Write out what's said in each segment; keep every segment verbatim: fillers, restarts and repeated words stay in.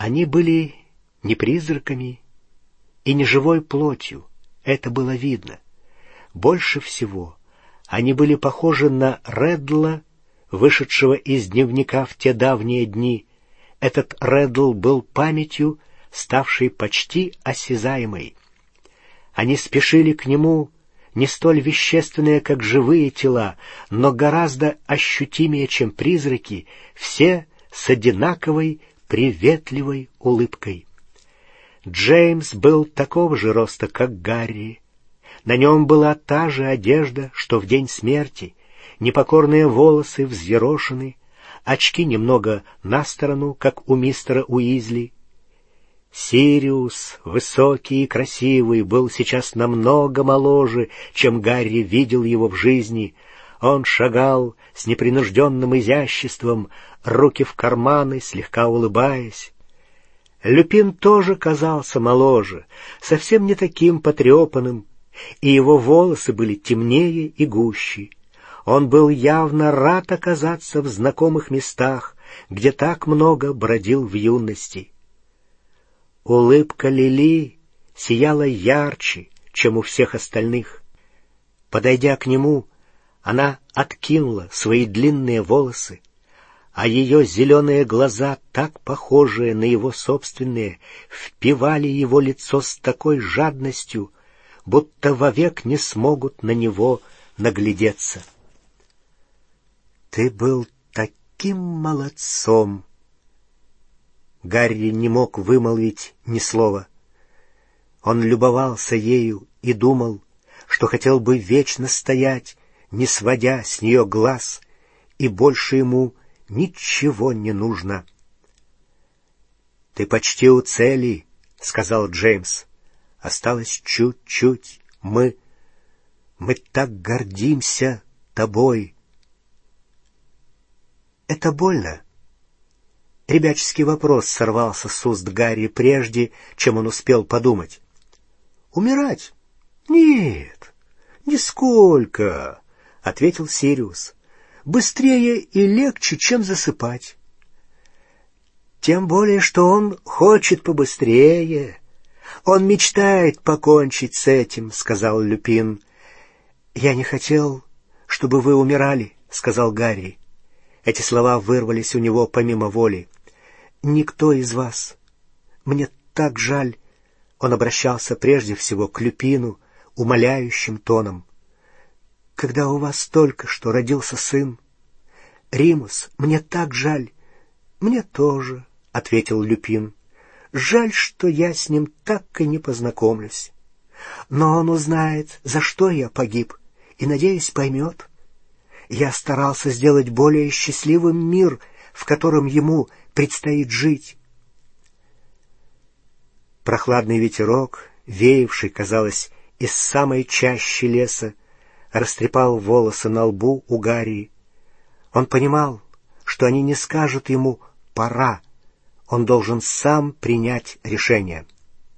Они были не призраками и не живой плотью, это было видно. Больше всего они были похожи на Реддла, вышедшего из дневника в те давние дни. Этот Реддл был памятью, ставшей почти осязаемой. Они спешили к нему, не столь вещественные, как живые тела, но гораздо ощутимее, чем призраки, все с одинаковой приветливой улыбкой. Джеймс был такого же роста, как Гарри. На нем была та же одежда, что в день смерти, непокорные волосы взъерошены, очки немного на сторону, как у мистера Уизли. Сириус, высокий и красивый, был сейчас намного моложе, чем Гарри видел его в жизни. Он шагал с непринужденным изяществом, руки в карманы, слегка улыбаясь. Люпин тоже казался моложе, совсем не таким потрепанным, и его волосы были темнее и гуще. Он был явно рад оказаться в знакомых местах, где так много бродил в юности. Улыбка Лили сияла ярче, чем у всех остальных. Подойдя к нему, она откинула свои длинные волосы, а ее зеленые глаза, так похожие на его собственные, впивали его лицо с такой жадностью, будто вовек не смогут на него наглядеться. «Ты был таким молодцом!» Гарри не мог вымолвить ни слова. Он любовался ею и думал, что хотел бы вечно стоять, не сводя с нее глаз, и больше ему ничего не нужно. «Ты почти у цели», — сказал Джеймс. «Осталось чуть-чуть. Мы... мы так гордимся тобой». «Это больно?» Ребяческий вопрос сорвался с уст Гарри прежде, чем он успел подумать. «Умирать? Нет, нисколько», — ответил Сириус. «Быстрее и легче, чем засыпать». «Тем более, что он хочет побыстрее. Он мечтает покончить с этим», — сказал Люпин. «Я не хотел, чтобы вы умирали», — сказал Гарри. Эти слова вырвались у него помимо воли. «Никто из вас. Мне так жаль». Он обращался прежде всего к Люпину умоляющим тоном. «Когда у вас только что родился сын. Римус, мне так жаль». «Мне тоже», — ответил Люпин. «Жаль, что я с ним так и не познакомлюсь. Но он узнает, за что я погиб, и, надеюсь, поймет. Я старался сделать более счастливым мир, в котором ему предстоит жить». Прохладный ветерок, веявший, казалось, из самой чащи леса, растрепал волосы на лбу у Гарри. Он понимал, что они не скажут ему «пора». Он должен сам принять решение.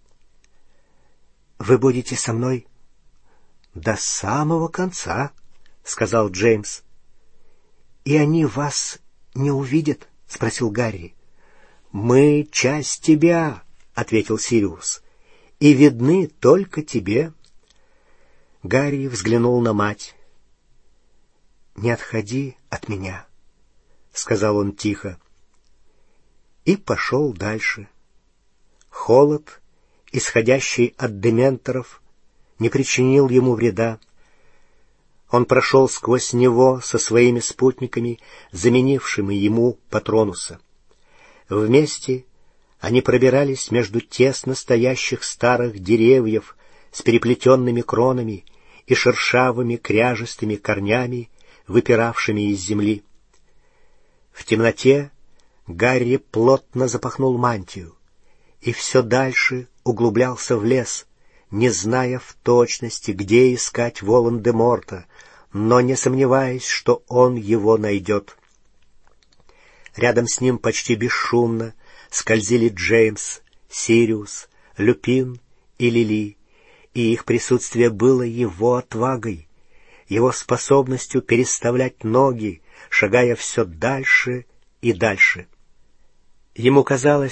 «Вы будете со мной?» «До самого конца», — сказал Джеймс. «И они вас не увидят?» — спросил Гарри. «Мы часть тебя», — ответил Сириус, — «и видны только тебе». Гарри взглянул на мать. «Не отходи от меня», — сказал он тихо. И пошел дальше. Холод, исходящий от дементоров, не причинил ему вреда. Он прошел сквозь него со своими спутниками, заменившими ему Патронуса. Вместе они пробирались между тесно стоящих старых деревьев с переплетенными кронами и шершавыми кряжестыми корнями, выпиравшими из земли. В темноте Гарри плотно запахнул мантию и все дальше углублялся в лес, не зная в точности, где искать Волан-де-Морта, но не сомневаясь, что он его найдет. Рядом с ним почти бесшумно скользили Джеймс, Сириус, Люпин и Лили, и их присутствие было его отвагой, его способностью переставлять ноги, шагая все дальше и дальше. Ему казалось, что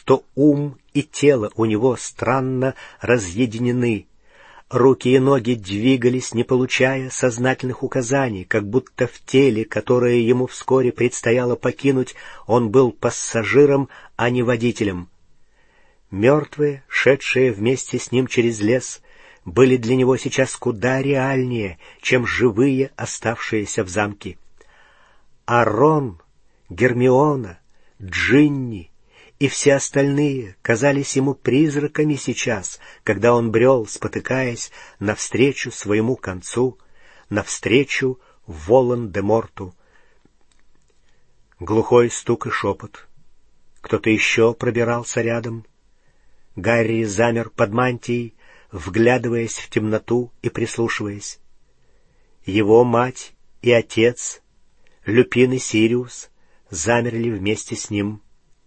что ум и тело у него странно разъединены. Руки и ноги двигались, не получая сознательных указаний, как будто в теле, которое ему вскоре предстояло покинуть, он был пассажиром, а не водителем. Мертвые, шедшие вместе с ним через лес, были для него сейчас куда реальнее, чем живые, оставшиеся в замке. А Рон, Гермиона, Джинни и все остальные казались ему призраками сейчас, когда он брел, спотыкаясь, навстречу своему концу, навстречу Волан-де-Морту. Глухой стук и шепот. Кто-то еще пробирался рядом. Гарри замер под мантией, вглядываясь в темноту и прислушиваясь. Его мать и отец, Люпин и Сириус, замерли вместе с ним.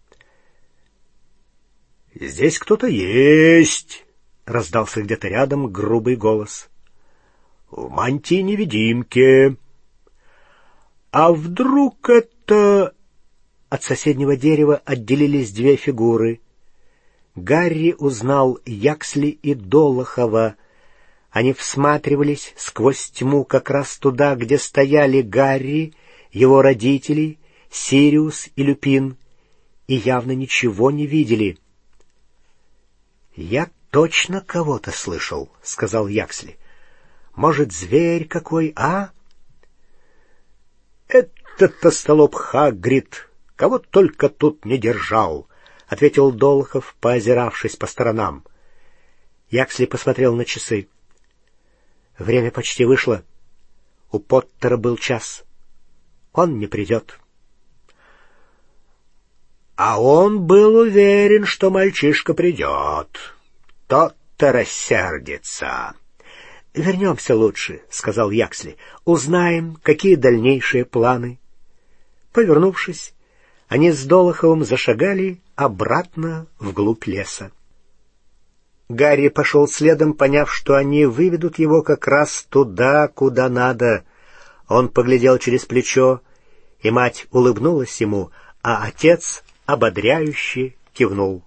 «Здесь кто-то есть!» — раздался где-то рядом грубый голос. «В мантии-невидимке!» «А вдруг это...» От соседнего дерева отделились две фигуры. Гарри узнал Яксли и Долохова. Они всматривались сквозь тьму как раз туда, где стояли Гарри, его родители, Сириус и Люпин, и явно ничего не видели. «Я точно кого-то слышал», — сказал Яксли. «Может, зверь какой, а?» «Этот остолоп Хагрид кого только тут не держал», — ответил Долохов, поозиравшись по сторонам. Яксли посмотрел на часы. Время почти вышло. У Поттера был час. Он не придет. А он был уверен, что мальчишка придет. Тот-то рассердится. «Вернемся лучше», — сказал Яксли. «Узнаем, какие дальнейшие планы». Повернувшись, они с Долоховым зашагали обратно вглубь леса. Гарри пошел следом, поняв, что они выведут его как раз туда, куда надо. Он поглядел через плечо, и мать улыбнулась ему, а отец ободряюще кивнул.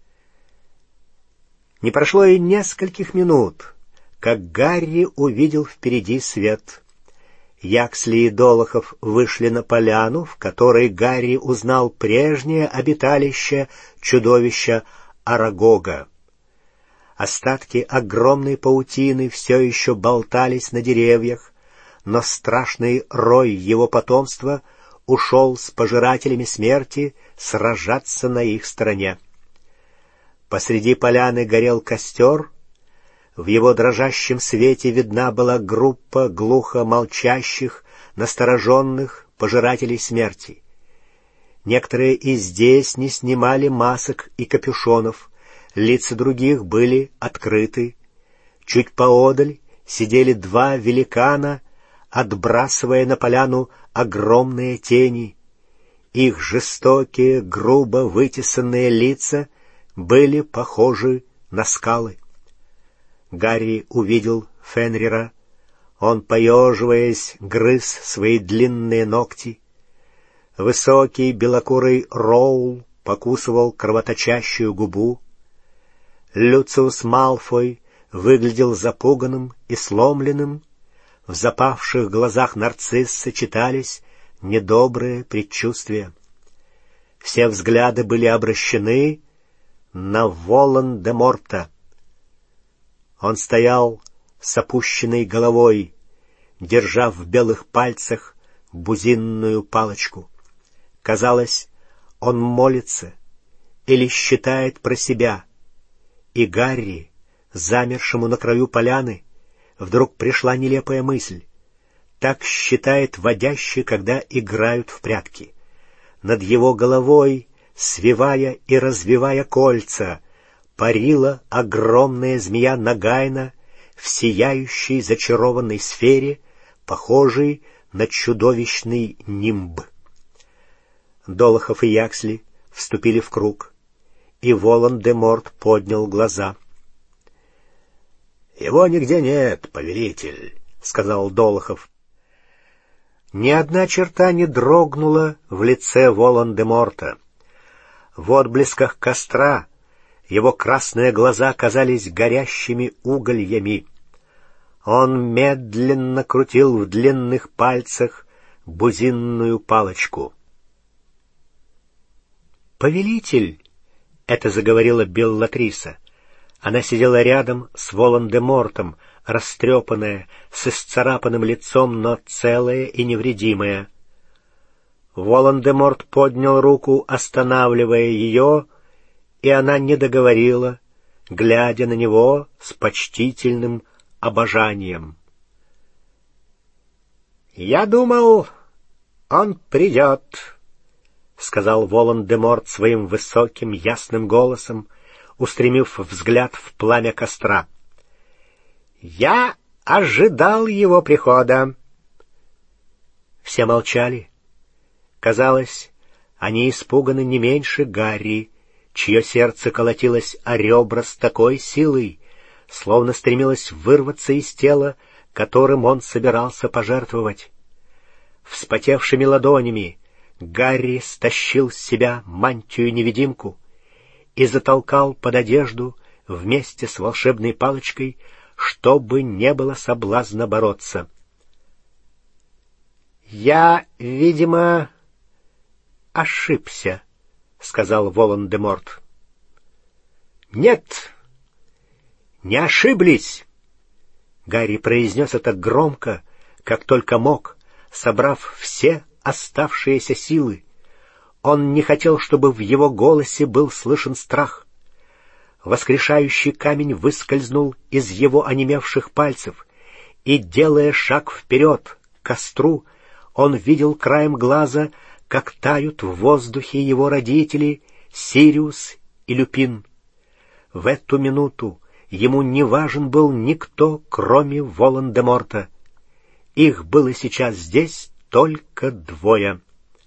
Не прошло и нескольких минут, как Гарри увидел впереди свет. Яксли и Долохов вышли на поляну, в которой Гарри узнал прежнее обиталище чудовища Арагога. Остатки огромной паутины все еще болтались на деревьях, но страшный рой его потомства ушел с пожирателями смерти сражаться на их стороне. Посреди поляны горел костер. В его дрожащем свете видна была группа глухо молчащих, настороженных пожирателей смерти. Некоторые и здесь не снимали масок и капюшонов, лица других были открыты. Чуть поодаль сидели два великана, отбрасывая на поляну огромные тени. Их жестокие, грубо вытесанные лица были похожи на скалы. Гарри увидел Фенрира. Он, поеживаясь, грыз свои длинные ногти. Высокий белокурый Роул покусывал кровоточащую губу. Люциус Малфой выглядел запуганным и сломленным. В запавших глазах нарцисса читались недобрые предчувствия. Все взгляды были обращены на Волан-де-Морта. Он стоял с опущенной головой, держа в белых пальцах бузинную палочку. Казалось, он молится или считает про себя. И Гарри, замершему на краю поляны, вдруг пришла нелепая мысль. Так считает водящий, когда играют в прятки. Над его головой, свивая и развивая кольца, парила огромная змея Нагайна в сияющей зачарованной сфере, похожей на чудовищный нимб. Долохов и Яксли вступили в круг, и Волан-де-Морт поднял глаза. «Его нигде нет, повелитель», — сказал Долохов. Ни одна черта не дрогнула в лице Волан-де-Морта. В отблесках костра его красные глаза казались горящими угольями. Он медленно крутил в длинных пальцах бузинную палочку. «Повелитель!» — это заговорила Беллатриса. Она сидела рядом с Волан-де-Мортом, растрепанная, с исцарапанным лицом, но целая и невредимая. Волан-де-Морт поднял руку, останавливая ее, и она не договорила, глядя на него с почтительным обожанием. «Я думал, он придет», — сказал Волан-де-Морт своим высоким ясным голосом, устремив взгляд в пламя костра. «Я ожидал его прихода». Все молчали. Казалось, они испуганы не меньше Гарри, чье сердце колотилось о ребра с такой силой, словно стремилось вырваться из тела, которым он собирался пожертвовать. Вспотевшими ладонями Гарри стащил с себя мантию-невидимку и затолкал под одежду вместе с волшебной палочкой, чтобы не было соблазна бороться. «Я, видимо, ошибся», — сказал Волан-де-Морт. «Нет, не ошиблись!» Гарри произнес это громко, как только мог, собрав все оставшиеся силы. Он не хотел, чтобы в его голосе был слышен страх. Воскрешающий камень выскользнул из его онемевших пальцев, и, делая шаг вперед к костру, он видел краем глаза, как тают в воздухе его родители Сириус и Люпин. В эту минуту ему не важен был никто, кроме Волан-де-Морта. Их было сейчас здесь только двое.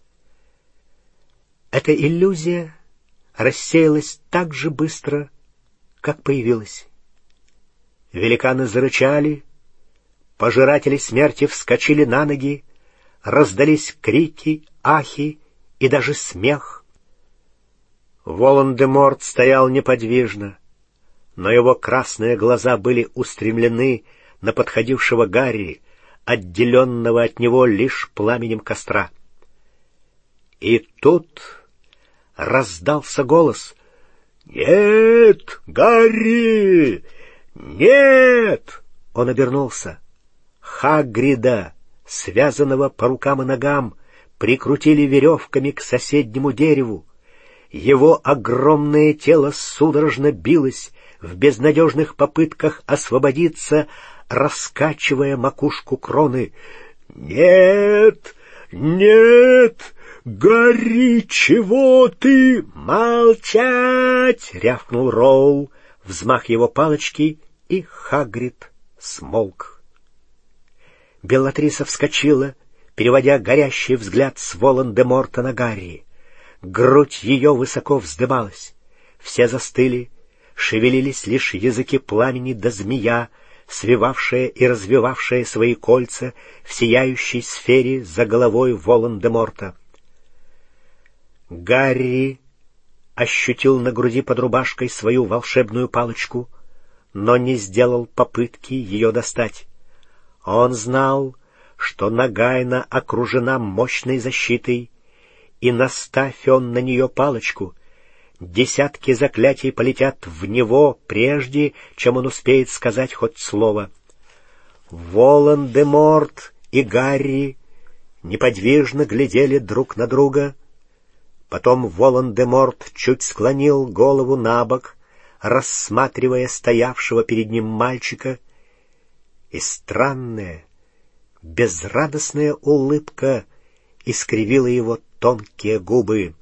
Эта иллюзия рассеялась так же быстро, как появилась. Великаны зарычали, пожиратели смерти вскочили на ноги, раздались крики, ахи и даже смех. Волан-де-Морт стоял неподвижно, но его красные глаза были устремлены на подходившего Гарри, отделенного от него лишь пламенем костра. И тут раздался голос: «Нет, Гарри! Нет!» Он обернулся. Хагрида, связанного по рукам и ногам, прикрутили веревками к соседнему дереву. Его огромное тело судорожно билось в безнадежных попытках освободиться, раскачивая макушку кроны. «Нет! Нет! Гарри, чего ты?» «Молчать!» — рявкнул Роул. Взмах его палочки, и Хагрид смолк. Беллатриса вскочила, переводя горящий взгляд с Волан-де-Морта на Гарри. Грудь ее высоко вздымалась. Все застыли, шевелились лишь языки пламени да змея, свивавшая и развивавшая свои кольца в сияющей сфере за головой Волан-де-Морта. Гарри ощутил на груди под рубашкой свою волшебную палочку, но не сделал попытки ее достать. Он знал, что Нагайна окружена мощной защитой, и, наставь он на нее палочку, десятки заклятий полетят в него, прежде чем он успеет сказать хоть слово. Волан-де-Морт и Гарри неподвижно глядели друг на друга. Потом Волан-де-Морт чуть склонил голову набок, рассматривая стоявшего перед ним мальчика, и странная, безрадостная улыбка искривила его тонкие губы.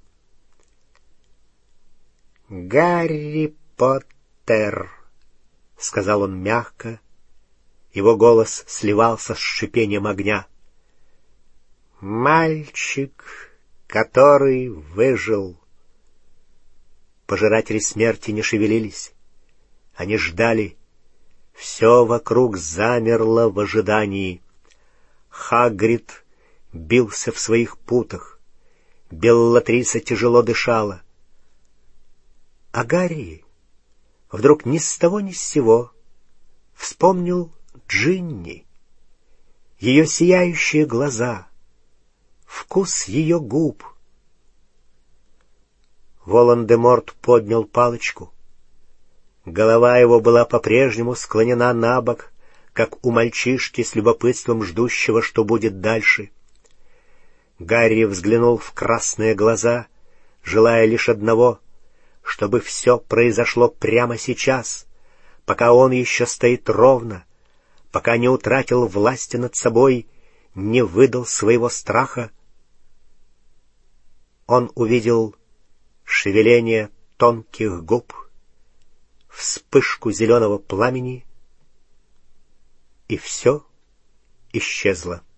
«Гарри Поттер», — сказал он мягко, его голос сливался с шипением огня. «Мальчик, который выжил». Пожиратели смерти не шевелились. Они ждали. Все вокруг замерло в ожидании. Хагрид бился в своих путах. Беллатриса тяжело дышала. А Гарри вдруг ни с того ни с сего вспомнил Джинни, ее сияющие глаза, вкус ее губ. Волан-де-Морт поднял палочку. Голова его была по-прежнему склонена на бок, как у мальчишки с любопытством ждущего, что будет дальше. Гарри взглянул в красные глаза, желая лишь одного — чтобы все произошло прямо сейчас, пока он еще стоит ровно, пока не утратил власти над собой, не выдал своего страха. Он увидел шевеление тонких губ, вспышку зеленого пламени, и все исчезло.